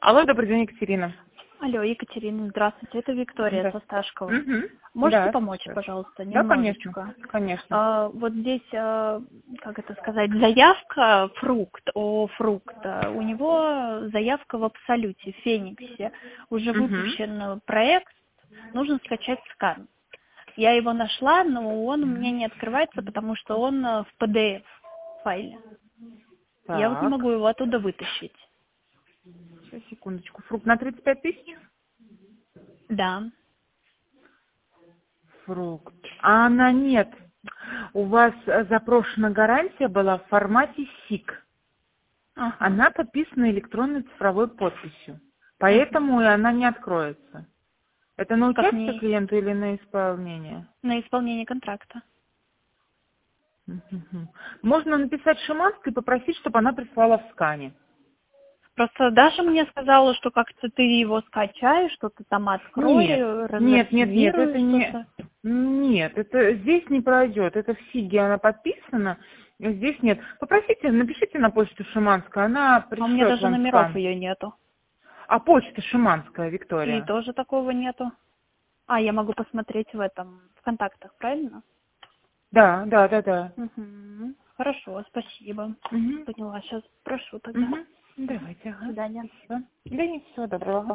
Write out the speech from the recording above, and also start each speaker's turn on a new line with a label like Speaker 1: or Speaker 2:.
Speaker 1: Алло, добрый день, Екатерина.
Speaker 2: Алло, Екатерина, здравствуйте. Это Виктория
Speaker 1: Да.
Speaker 2: со Сташкова.
Speaker 1: Мгм.
Speaker 2: Можете
Speaker 1: Да,
Speaker 2: помочь,
Speaker 1: слушаю.
Speaker 2: пожалуйста,
Speaker 1: Да, конечно.
Speaker 2: немножечко?
Speaker 1: Конечно.
Speaker 2: Вот здесь, как это сказать, заявка фрукта. У него заявка в Абсолюте, в Фениксе. Уже
Speaker 1: Мгм.
Speaker 2: выпущен проект, нужно скачать скан. Я его нашла, но он у меня не открывается, потому что он в PDF файле. Я вот не
Speaker 1: Так,
Speaker 2: могу его оттуда вытащить.
Speaker 1: сейчас, секундочку. Фрукт на 35 тысяч?
Speaker 2: Да.
Speaker 1: Фрукт. А она нет. У вас запрошена гарантия была в формате СИК.
Speaker 2: Ага.
Speaker 1: Она подписана электронной цифровой подписью.
Speaker 2: Мгм.
Speaker 1: Поэтому и она не откроется. Это на
Speaker 2: Как
Speaker 1: участие
Speaker 2: мне
Speaker 1: клиенту или на исполнение?
Speaker 2: на исполнение контракта?
Speaker 1: Мгм. Можно написать Шиманской и попросить, чтобы она прислала в скане.
Speaker 2: Просто Даша мне сказала, что как-то ты его скачаешь, что-то там открой,
Speaker 1: Нет, нет,
Speaker 2: разархивируй
Speaker 1: это не...
Speaker 2: что-то.
Speaker 1: Нет, это здесь не пройдет. Это в СИГе она подписана. Здесь нет. Попросите, напишите на почту Шиманская, она
Speaker 2: А у меня
Speaker 1: пришлет
Speaker 2: даже
Speaker 1: вам
Speaker 2: номеров
Speaker 1: скан.
Speaker 2: ее нету.
Speaker 1: А почта Шиманская,
Speaker 2: И
Speaker 1: Виктория.
Speaker 2: тоже такого нету. А, я могу посмотреть в контактах, правильно?
Speaker 1: Да, да, да, да.
Speaker 2: Угу. Хорошо, спасибо.
Speaker 1: Угу.
Speaker 2: Поняла, сейчас прошу тогда.
Speaker 1: Угу. Давайте,
Speaker 2: До
Speaker 1: ага.
Speaker 2: свидания.
Speaker 1: Спасибо. Да, всего доброго.